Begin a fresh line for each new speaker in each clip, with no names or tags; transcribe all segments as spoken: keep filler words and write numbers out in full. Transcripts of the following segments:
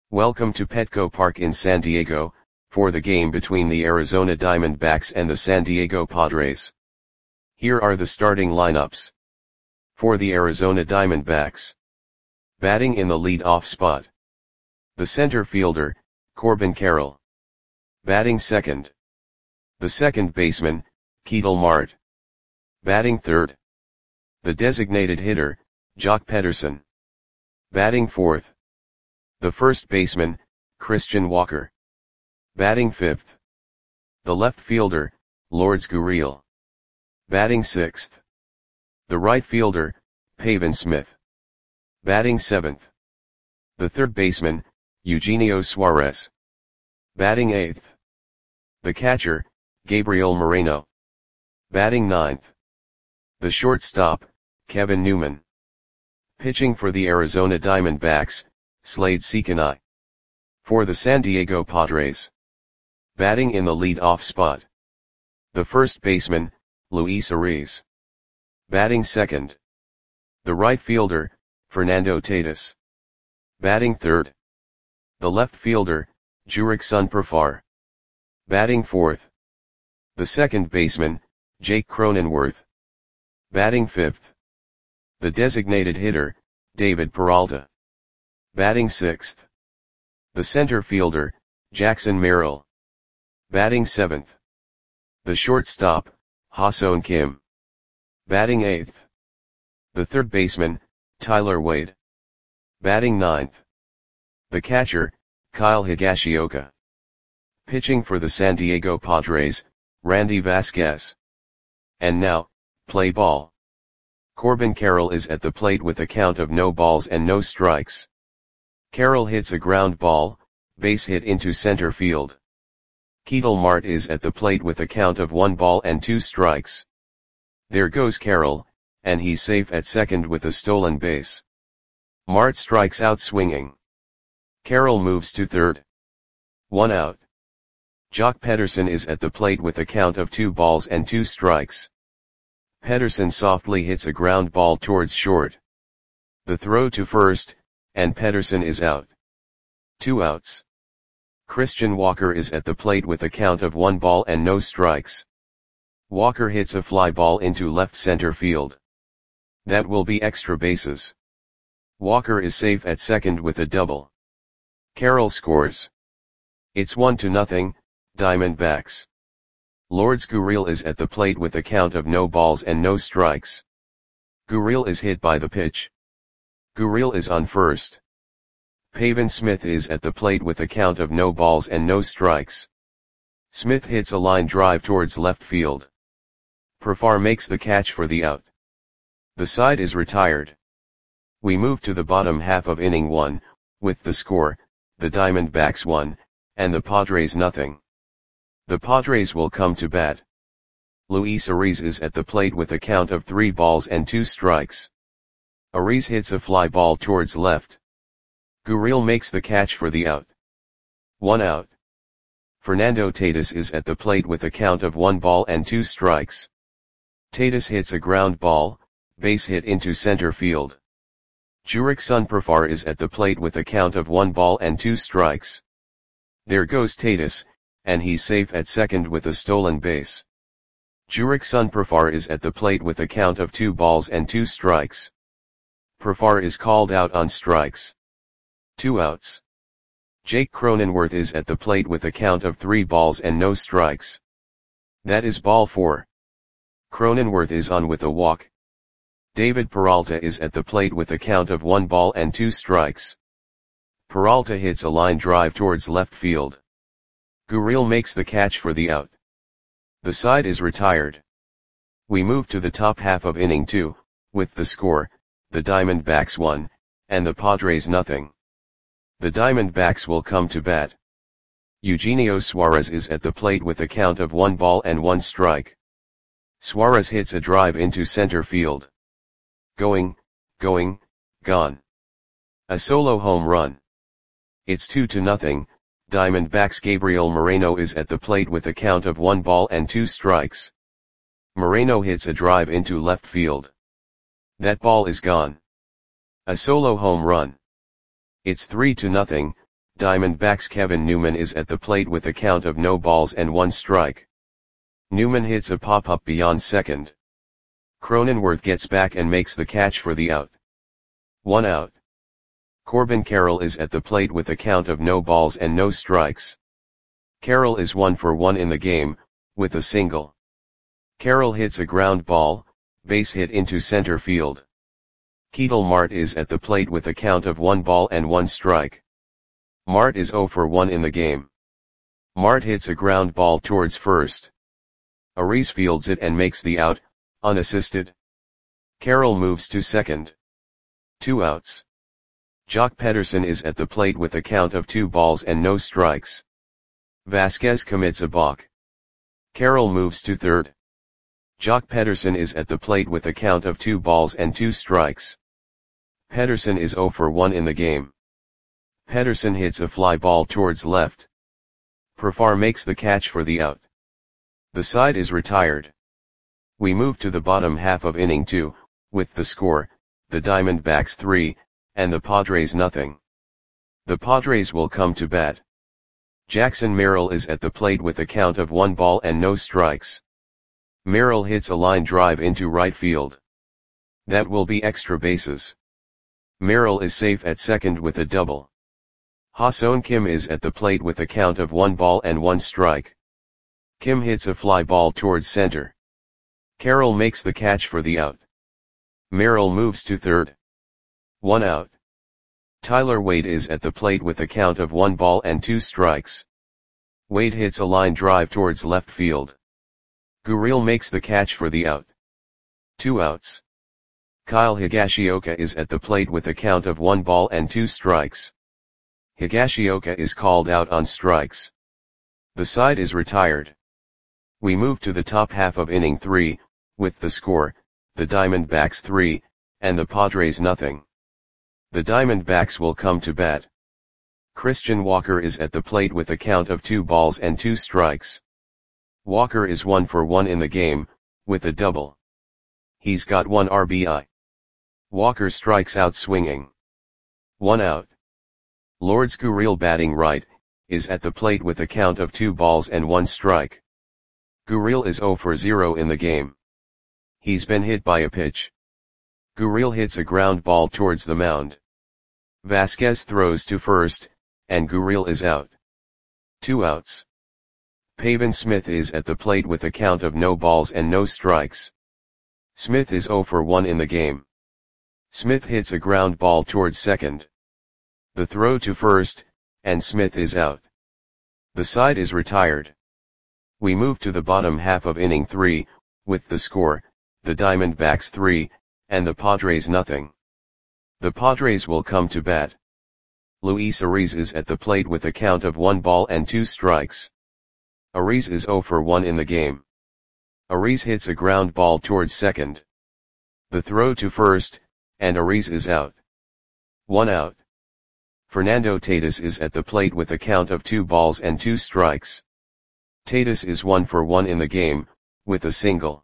Welcome to Petco Park in San Diego, for the game between the Arizona Diamondbacks and the San Diego Padres. Here are the starting lineups. For the Arizona Diamondbacks. Batting in the lead-off spot. The center fielder, Corbin Carroll. Batting second. The second baseman, Ketel Marte. Batting third. The designated hitter, Joc Pederson. Batting fourth. The first baseman, Christian Walker. Batting fifth. The left fielder, Lourdes Gurriel. Batting sixth. The right fielder, Pavin Smith. Batting seventh. The third baseman, Eugenio Suarez. Batting eighth. The catcher, Gabriel Moreno. Batting ninth. The shortstop, Kevin Newman. Pitching for the Arizona Diamondbacks, Slade Cecconi. For the San Diego Padres. Batting in the lead-off spot. The first baseman, Luis Arraez. Batting second. The right fielder, Fernando Tatis. Batting third. The left fielder, Jurickson Profar. Batting fourth. The second baseman, Jake Cronenworth. Batting fifth. The designated hitter, David Peralta. Batting sixth. The center fielder, Jackson Merrill. Batting seventh. The shortstop, Ha-Seong Kim. Batting eighth. The third baseman, Tyler Wade. Batting ninth. The catcher, Kyle Higashioka. Pitching for the San Diego Padres, Randy Vasquez. And now, play ball. Corbin Carroll is at the plate with a count of no balls and no strikes. Carroll hits a ground ball, base hit into center field. Ketel Marte is at the plate with a count of one ball and two strikes. There goes Carroll, and he's safe at second with a stolen base. Marte strikes out swinging. Carroll moves to third. One out. Joc Pederson is at the plate with a count of two balls and two strikes. Pederson softly hits a ground ball towards short. The throw to first, and Pederson is out. Two outs. Christian Walker is at the plate with a count of one ball and no strikes. Walker hits a fly ball into left center field. That will be extra bases. Walker is safe at second with a double. Carroll scores. It's one to nothing, Diamondbacks. Lourdes Gurriel is at the plate with a count of no balls and no strikes. Gurriel is hit by the pitch. Gurriel is on first. Pavin Smith is at the plate with a count of no balls and no strikes. Smith hits a line drive towards left field. Profar makes the catch for the out. The side is retired. We move to the bottom half of inning one, with the score, the Diamondbacks one, and the Padres nothing. The Padres will come to bat. Luis Arraez is at the plate with a count of three balls and two strikes. Arraez hits a fly ball towards left. Gurriel makes the catch for the out. One out. Fernando Tatis is at the plate with a count of one ball and two strikes. Tatis hits a ground ball, base hit into center field. Jurickson Profar is at the plate with a count of one ball and two strikes. There goes Tatis, and he's safe at second with a stolen base. Jurickson Profar is at the plate with a count of two balls and two strikes. Profar is called out on strikes. Two outs. Jake Cronenworth is at the plate with a count of three balls and no strikes. That is ball four. Cronenworth is on with a walk. David Peralta is at the plate with a count of one ball and two strikes. Peralta hits a line drive towards left field. Gurriel makes the catch for the out. The side is retired. We move to the top half of inning two, with the score, the Diamondbacks one, and the Padres nothing. The Diamondbacks will come to bat. Eugenio Suarez is at the plate with a count of one ball and one strike. Suarez hits a drive into center field. Going, going, gone. A solo home run. It's two to nothing. Diamondbacks Gabriel Moreno is at the plate with a count of one ball and two strikes. Moreno hits a drive into left field. That ball is gone. A solo home run. It's three to nothing, Diamondbacks Kevin Newman is at the plate with a count of no balls and one strike. Newman hits a pop-up beyond second. Cronenworth gets back and makes the catch for the out. One out. Corbin Carroll is at the plate with a count of no balls and no strikes. Carroll is one for one in the game, with a single. Carroll hits a ground ball, base hit into center field. Ketel Marte is at the plate with a count of one ball and one strike. Marte is zero for one in the game. Marte hits a ground ball towards first. Ariz fields it and makes the out, unassisted. Carroll moves to second. Two outs. Jock Pederson is at the plate with a count of two balls and no strikes. Vasquez commits a balk. Carroll moves to third. Jock Pederson is at the plate with a count of two balls and two strikes. Pederson is zero for one in the game. Pederson hits a fly ball towards left. Profar makes the catch for the out. The side is retired. We move to the bottom half of inning two, with the score, the Diamondbacks three, and the Padres nothing. The Padres will come to bat. Jackson Merrill is at the plate with a count of one ball and no strikes. Merrill hits a line drive into right field. That will be extra bases. Merrill is safe at second with a double. Ha-Seong Kim is at the plate with a count of one ball and one strike. Kim hits a fly ball towards center. Carroll makes the catch for the out. Merrill moves to third. One out. Tyler Wade is at the plate with a count of one ball and two strikes. Wade hits a line drive towards left field. Gurriel makes the catch for the out. Two outs. Kyle Higashioka is at the plate with a count of one ball and two strikes. Higashioka is called out on strikes. The side is retired. We move to the top half of inning three, with the score, the Diamondbacks three, and the Padres nothing. The Diamondbacks will come to bat. Christian Walker is at the plate with a count of two balls and two strikes. Walker is one for one in the game, with a double. He's got one R B I. Walker strikes out swinging. One out. Lourdes Gurriel batting right, is at the plate with a count of two balls and one strike. Gurriel is zero for zero in the game. He's been hit by a pitch. Gurriel hits a ground ball towards the mound. Vasquez throws to first, and Gurriel is out. Two outs. Pavin Smith is at the plate with a count of no balls and no strikes. Smith is zero for one in the game. Smith hits a ground ball towards second. The throw to first, and Smith is out. The side is retired. We move to the bottom half of inning three, with the score, the Diamondbacks three, and the Padres nothing. The Padres will come to bat. Luis Ariz is at the plate with a count of one ball and two strikes. Ariz is zero for one in the game. Ariz hits a ground ball towards second. The throw to first, and Ariz is out. One out. Fernando Tatis is at the plate with a count of two balls and two strikes. Tatis is one for one in the game, with a single.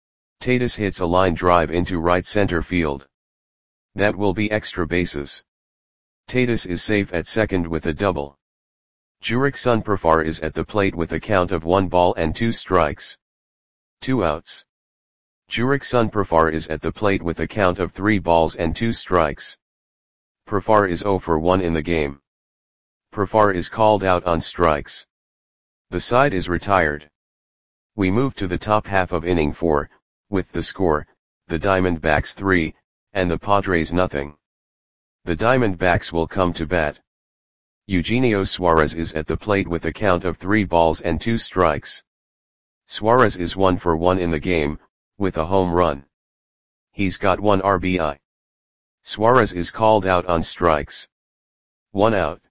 Tatis hits a line drive into right center field. That will be extra bases. Tatis is safe at second with a double. Jurickson Profar is at the plate with a count of one ball and two strikes. Two outs. Jurickson Profar is at the plate with a count of three balls and two strikes. Profar is zero for one in the game. Profar is called out on strikes. The side is retired. We move to the top half of inning four, with the score, the Diamondbacks three, and the Padres nothing. The Diamondbacks will come to bat. Eugenio Suarez is at the plate with a count of three balls and two strikes. Suarez is one for one in the game, with a home run. He's got one R B I. Suarez is called out on strikes. One out.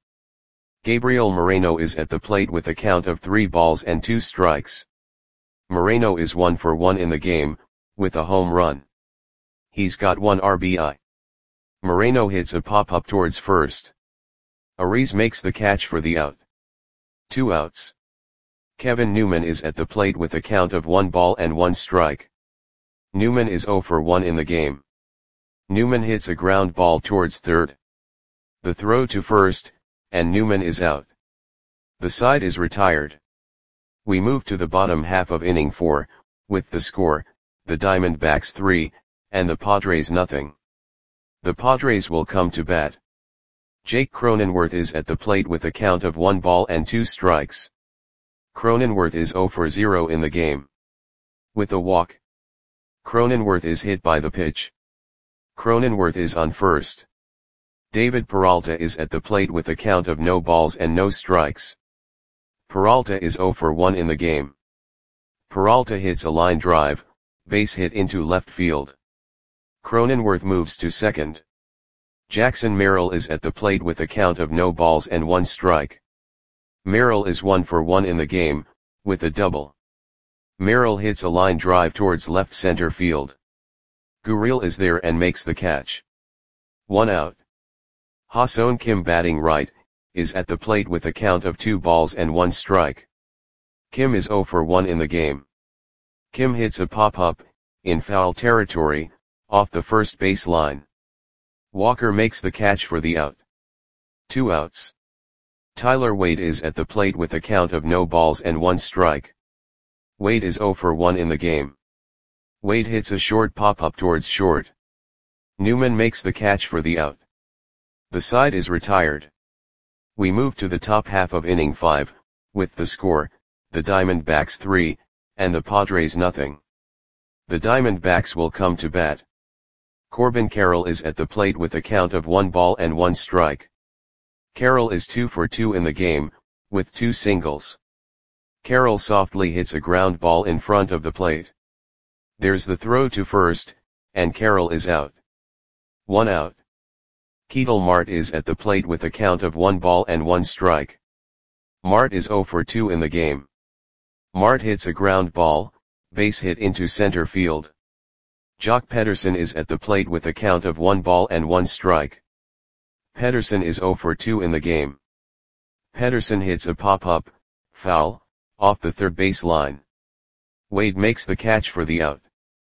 Gabriel Moreno is at the plate with a count of three balls and two strikes. Moreno is one for one in the game, with a home run. He's got one R B I. Moreno hits a pop-up towards first. Ariz makes the catch for the out. Two outs. Kevin Newman is at the plate with a count of one ball and one strike. Newman is zero for one in the game. Newman hits a ground ball towards third. The throw to first, and Newman is out. The side is retired. We move to the bottom half of inning four, with the score, the Diamondbacks three, and the Padres nothing. The Padres will come to bat. Jake Cronenworth is at the plate with a count of one ball and two strikes. Cronenworth is zero for zero in the game. With a walk. Cronenworth is hit by the pitch. Cronenworth is on first. David Peralta is at the plate with a count of no balls and no strikes. Peralta is zero for one in the game. Peralta hits a line drive, base hit into left field. Cronenworth moves to second. Jackson Merrill is at the plate with a count of no balls and one strike. Merrill is one for one in the game, with a double. Merrill hits a line drive towards left center field. Gurriel is there and makes the catch. One out. Ha-Seong Kim, batting right, is at the plate with a count of two balls and one strike. Kim is zero for one in the game. Kim hits a pop-up, in foul territory, off the first base line. Walker makes the catch for the out. Two outs. Tyler Wade is at the plate with a count of no balls and one strike. Wade is zero for one in the game. Wade hits a short pop-up towards short. Newman makes the catch for the out. The side is retired. We move to the top half of inning five, with the score, the Diamondbacks three, and the Padres nothing. The Diamondbacks will come to bat. Corbin Carroll is at the plate with a count of one ball and one strike. Carroll is two for two in the game, with two singles. Carroll softly hits a ground ball in front of the plate. There's the throw to first, and Carroll is out. One out. Ketel Marte is at the plate with a count of one ball and one strike. Marte is zero for two in the game. Marte hits a ground ball, base hit into center field. Jock Pederson is at the plate with a count of one ball and one strike. Pederson is zero for two in the game. Pederson hits a pop-up, foul, off the third base line. Wade makes the catch for the out.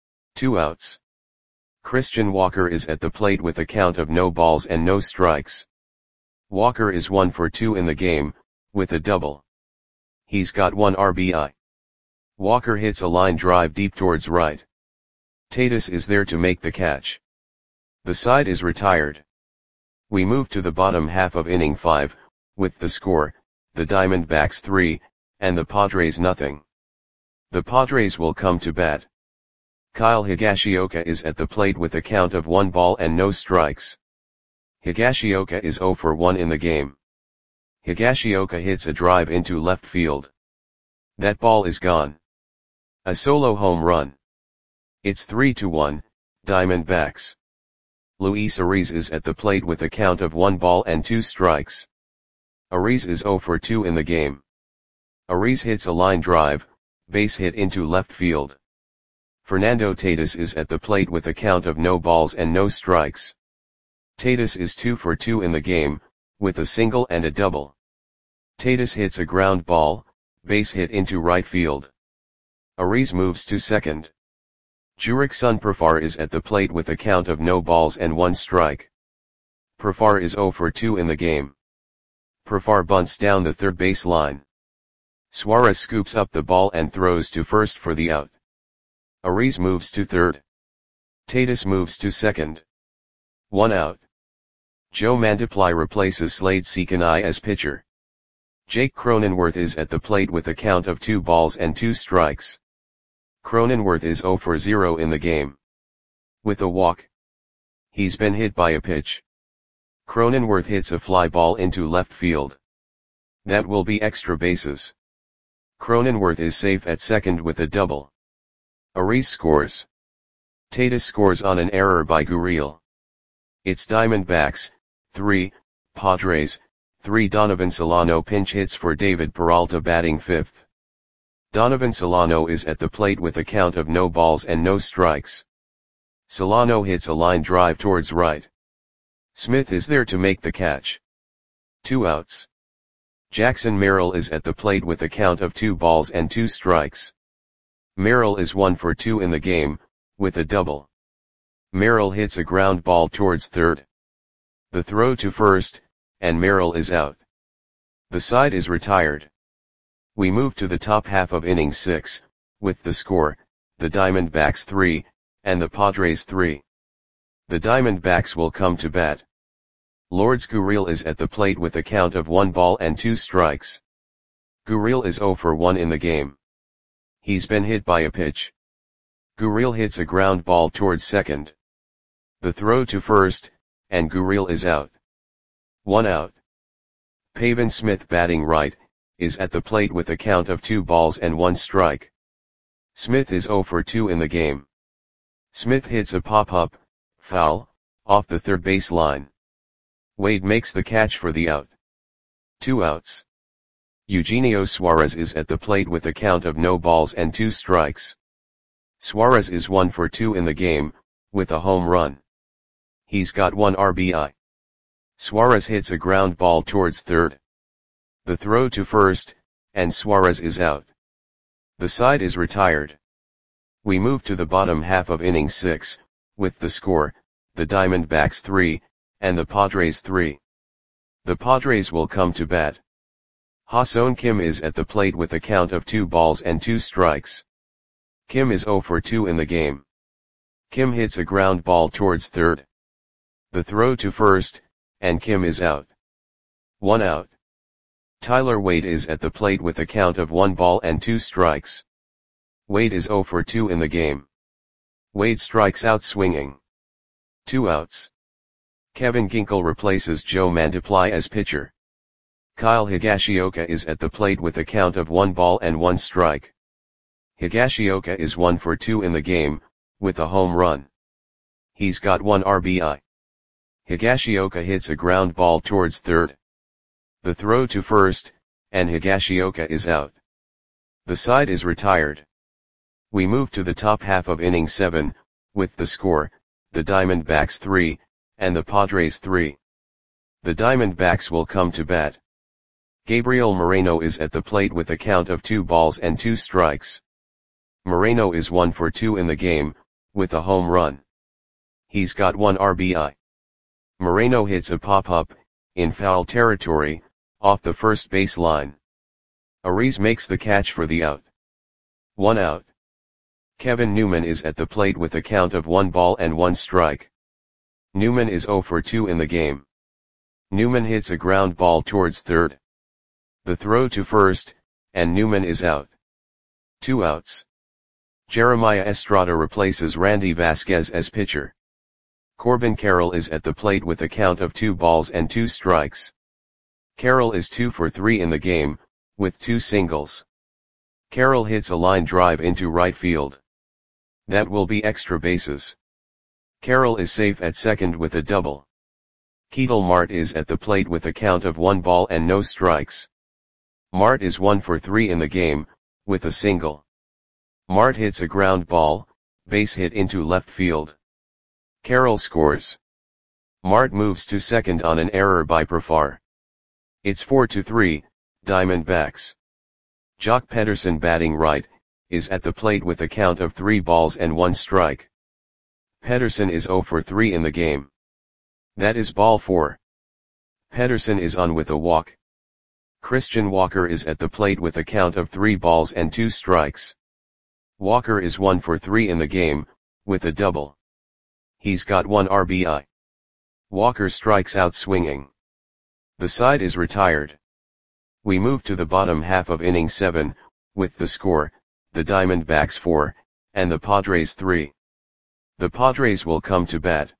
Two outs. Christian Walker is at the plate with a count of no balls and no strikes. Walker is one for two in the game, with a double. He's got one R B I. Walker hits a line drive deep towards right. Tatis is there to make the catch. The side is retired. We move to the bottom half of inning five, with the score, the Diamondbacks three, and the Padres nothing. The Padres will come to bat. Kyle Higashioka is at the plate with a count of one ball and no strikes. Higashioka is zero for one in the game. Higashioka hits a drive into left field. That ball is gone. A solo home run. It's three to one, Diamondbacks. Luis Ariz is at the plate with a count of one ball and two strikes. Ariz is zero for two in the game. Ariz hits a line drive, base hit into left field. Fernando Tatis is at the plate with a count of no balls and no strikes. Tatis is two for two in the game, with a single and a double. Tatis hits a ground ball, base hit into right field. Ariz moves to second. Jurickson Profar is at the plate with a count of no balls and one strike. Profar is zero for two in the game. Profar bunts down the third base line. Suarez scoops up the ball and throws to first for the out. Ariz moves to third. Tatis moves to second. One out. Joe Mantiply replaces Slade Seakanai as pitcher. Jake Cronenworth is at the plate with a count of two balls and two strikes. Cronenworth is zero for zero in the game. With a walk. He's been hit by a pitch. Cronenworth hits a fly ball into left field. That will be extra bases. Cronenworth is safe at second with a double. Ariz scores. Tatis scores on an error by Gurriel. It's Diamondbacks, three, Padres, three. Donovan Solano pinch hits for David Peralta batting fifth. Donovan Solano is at the plate with a count of no balls and no strikes. Solano hits a line drive towards right. Smith is there to make the catch. Two outs. Jackson Merrill is at the plate with a count of two balls and two strikes. Merrill is one for two in the game, with a double. Merrill hits a ground ball towards third. The throw to first, and Merrill is out. The side is retired. We move to the top half of inning six, with the score, the Diamondbacks three, and the Padres three. The Diamondbacks will come to bat. Lourdes Gurriel is at the plate with a count of one ball and two strikes. Gurriel is zero for one in the game. He's been hit by a pitch. Gurriel hits a ground ball towards second. The throw to first, and Gurriel is out. One out. Pavin Smith, batting right, is at the plate with a count of two balls and one strike. Smith is zero for two in the game. Smith hits a pop-up, foul, off the third base line. Wade makes the catch for the out. Two outs. Eugenio Suarez is at the plate with a count of no balls and two strikes. Suarez is one for two in the game, with a home run. He's got one R B I. Suarez hits a ground ball towards third. The throw to first, and Suarez is out. The side is retired. We move to the bottom half of inning six, with the score, the Diamondbacks three, and the Padres three. The Padres will come to bat. Ha-Seong Kim is at the plate with a count of two balls and two strikes. Kim is zero for two in the game. Kim hits a ground ball towards third. The throw to first, and Kim is out. One out. Tyler Wade is at the plate with a count of one ball and two strikes. Wade is zero for two in the game. Wade strikes out swinging. Two outs. Kevin Ginkel replaces Joe Mantiply as pitcher. Kyle Higashioka is at the plate with a count of one ball and one strike. Higashioka is one for two in the game, with a home run. He's got one R B I. Higashioka hits a ground ball towards third. The throw to first, and Higashioka is out. The side is retired. We move to the top half of inning seven, with the score, the Diamondbacks three, and the Padres three. The Diamondbacks will come to bat. Gabriel Moreno is at the plate with a count of two balls and two strikes. Moreno is one for two in the game, with a home run. He's got one R B I. Moreno hits a pop-up, in foul territory, off the first base line. Ariz makes the catch for the out. One out. Kevin Newman is at the plate with a count of one ball and one strike. Newman is zero for two in the game. Newman hits a ground ball towards third. The throw to first, and Newman is out. Two outs. Jeremiah Estrada replaces Randy Vasquez as pitcher. Corbin Carroll is at the plate with a count of two balls and two strikes. Carroll is two for three in the game, with two singles. Carroll hits a line drive into right field. That will be extra bases. Carroll is safe at second with a double. Ketel Marte is at the plate with a count of one ball and no strikes. Marte is one for three in the game, with a single. Marte hits a ground ball, base hit into left field. Carroll scores. Marte moves to second on an error by Profar. It's four to three, Diamondbacks. Jock Pederson, batting right, is at the plate with a count of three balls and one strike. Pederson is zero for three in the game. That is ball four. Pederson is on with a walk. Christian Walker is at the plate with a count of three balls and two strikes. Walker is one for three in the game, with a double. He's got one R B I. Walker strikes out swinging. The side is retired. We move to the bottom half of inning seven, with the score, the Diamondbacks four, and the Padres three. The Padres will come to bat.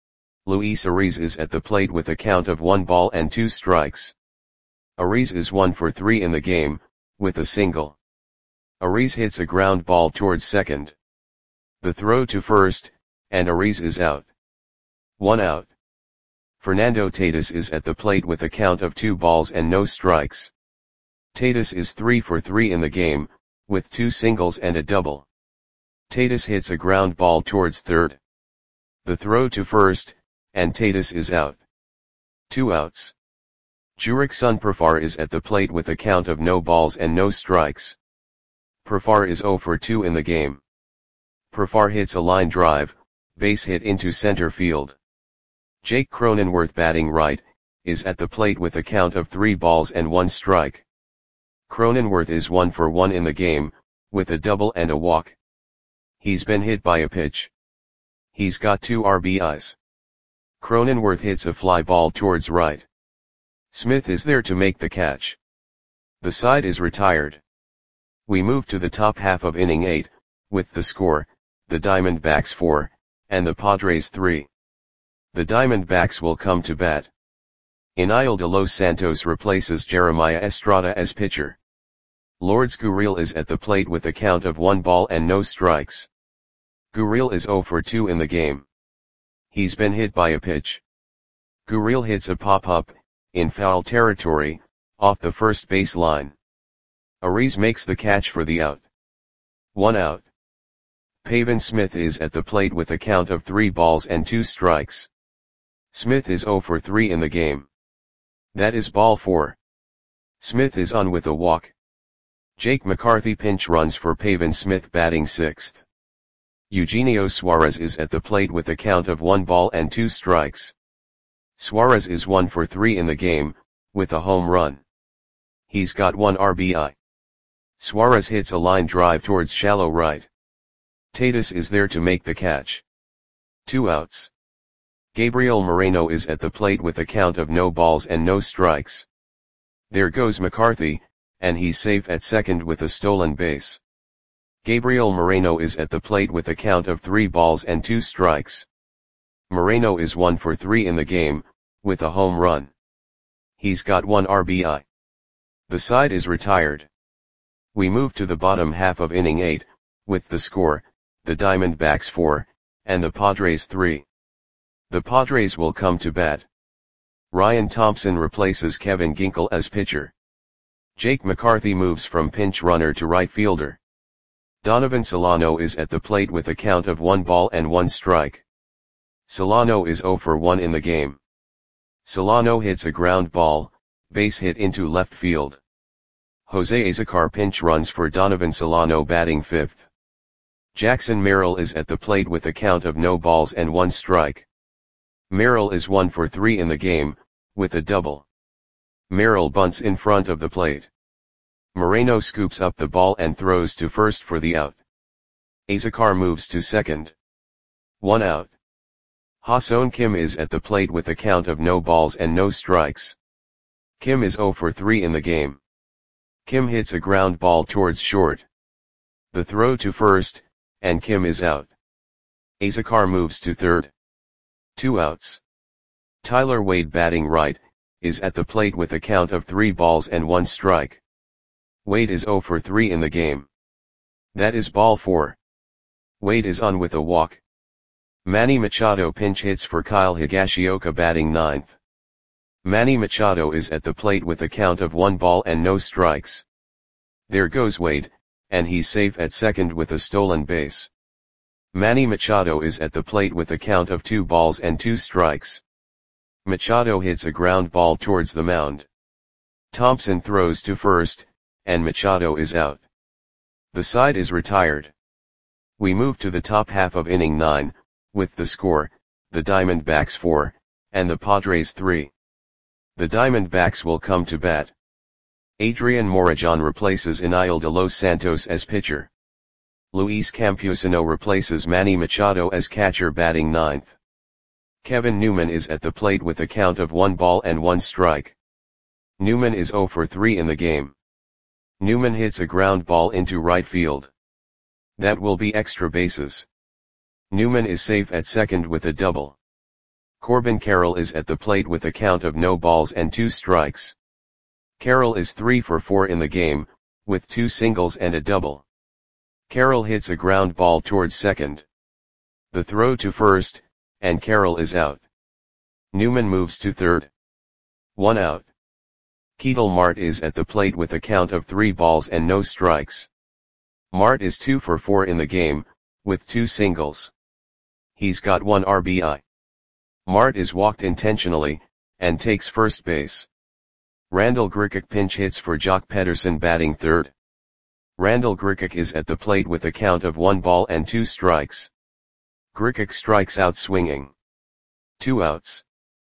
Luis Ariz is at the plate with a count of one ball and two strikes. Ariz is one for three in the game, with a single. Ariz hits a ground ball towards second. The throw to first, and Ariz is out. One out. Fernando Tatis is at the plate with a count of two balls and no strikes. Tatis is three for three in the game, with two singles and a double. Tatis hits a ground ball towards third. The throw to first, and Tatis is out. Two outs. Jurickson Profar is at the plate with a count of no balls and no strikes. Profar is zero for two in the game. Profar hits a line drive, base hit into center field. Jake Cronenworth, batting right, is at the plate with a count of three balls and one strike. Cronenworth is one for one in the game, with a double and a walk. He's been hit by a pitch. He's got two R B Is. Cronenworth hits a fly ball towards right. Smith is there to make the catch. The side is retired. We move to the top half of inning eight, with the score, the Diamondbacks four, and the Padres three. The Diamondbacks will come to bat. Eniel de Los Santos replaces Jeremiah Estrada as pitcher. Lourdes Gurriel is at the plate with a count of one ball and no strikes. Gurriel is zero for two in the game. He's been hit by a pitch. Gurriel hits a pop-up, in foul territory, off the first base line. Ariz makes the catch for the out. One out. Pavin Smith is at the plate with a count of three balls and two strikes. Smith is zero for three in the game. That is ball four. Smith is on with a walk. Jake McCarthy pinch runs for Pavin Smith batting sixth. Eugenio Suarez is at the plate with a count of one ball and two strikes. Suarez is one for three in the game, with a home run. He's got one R B I. Suarez hits a line drive towards shallow right. Tatis is there to make the catch. Two outs. Gabriel Moreno is at the plate with a count of no balls and no strikes. There goes McCarthy, and he's safe at second with a stolen base. Gabriel Moreno is at the plate with a count of three balls and two strikes. Moreno is one for three in the game, with a home run. He's got one R B I. The side is retired. We move to the bottom half of inning eight, with the score, the Diamondbacks four, and the Padres three. The Padres will come to bat. Ryan Thompson replaces Kevin Ginkel as pitcher. Jake McCarthy moves from pinch runner to right fielder. Donovan Solano is at the plate with a count of one ball and one strike. Solano is zero for one in the game. Solano hits a ground ball, base hit into left field. Jose Azocar pinch runs for Donovan Solano batting fifth. Jackson Merrill is at the plate with a count of no balls and one strike. Merrill is one for three in the game, with a double. Merrill bunts in front of the plate. Moreno scoops up the ball and throws to first for the out. Azocar moves to second. One out. Ha-Seong Kim is at the plate with a count of no balls and no strikes. Kim is zero for three in the game. Kim hits a ground ball towards short. The throw to first, and Kim is out. Azocar moves to third. Two outs. Tyler Wade batting right, is at the plate with a count of three balls and one strike. Wade is zero for three in the game. That is ball four. Wade is on with a walk. Manny Machado pinch hits for Kyle Higashioka batting ninth. Manny Machado is at the plate with a count of one ball and no strikes. There goes Wade, and he's safe at second with a stolen base. Manny Machado is at the plate with a count of two balls and two strikes. Machado hits a ground ball towards the mound. Thompson throws to first, and Machado is out. The side is retired. We move to the top half of inning nine, with the score, the Diamondbacks four, and the Padres three. The Diamondbacks will come to bat. Adrian Morejon replaces Eniel de Los Santos as pitcher. Luis Campusano replaces Manny Machado as catcher batting ninth. Kevin Newman is at the plate with a count of one ball and one strike. Newman is zero for three in the game. Newman hits a ground ball into right field. That will be extra bases. Newman is safe at second with a double. Corbin Carroll is at the plate with a count of no balls and two strikes. Carroll is three for four in the game, with two singles and a double. Carroll hits a ground ball towards second. The throw to first, and Carroll is out. Newman moves to third. One out. Ketel Marte is at the plate with a count of three balls and no strikes. Marte is two for four in the game, with two singles. He's got one R B I. Marte is walked intentionally, and takes first base. Randall Grichuk pinch hits for Jock Pederson batting third. Randall Grichuk is at the plate with a count of one ball and two strikes. Grichuk strikes out swinging. Two outs.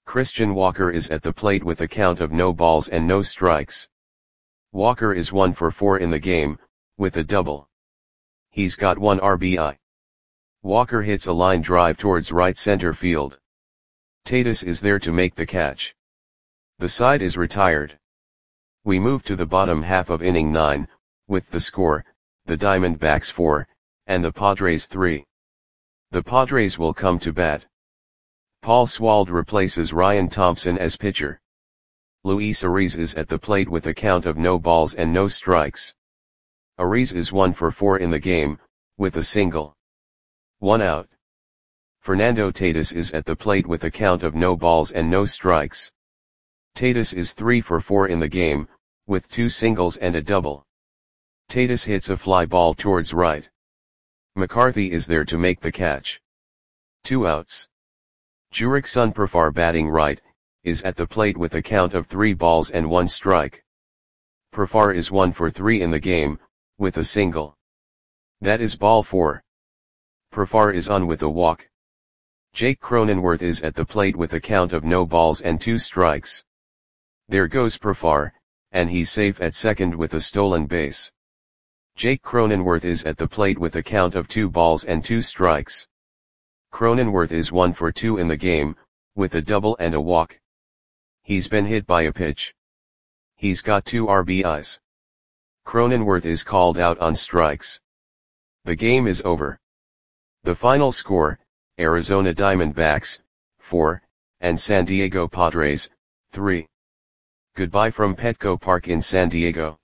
Christian Walker is at the plate with a count of no balls and no strikes. Walker is one for four in the game, with a double. He's got one R B I. Walker hits a line drive towards right center field. Tatis is there to make the catch. The side is retired. We move to the bottom half of inning nine, with the score, the Diamondbacks four, and the Padres three. The Padres will come to bat. Paul Swald replaces Ryan Thompson as pitcher. Luis Ariz is at the plate with a count of no balls and no strikes. Ariz is one for four in the game, with a single. One out. Fernando Tatis is at the plate with a count of no balls and no strikes. Tatis is three for four in the game, with two singles and a double. Tatis hits a fly ball towards right. McCarthy is there to make the catch. Two outs. Jurickson Profar, batting right, is at the plate with a count of three balls and one strike. Profar is one for three in the game, with a single. That is ball four. Profar is on with a walk. Jake Cronenworth is at the plate with a count of no balls and two strikes. There goes Profar, and he's safe at second with a stolen base. Jake Cronenworth is at the plate with a count of two balls and two strikes. Cronenworth is one for two in the game, with a double and a walk. He's been hit by a pitch. He's got two R B Is. Cronenworth is called out on strikes. The game is over. The final score, Arizona Diamondbacks, four, and San Diego Padres, three. Goodbye from Petco Park in San Diego.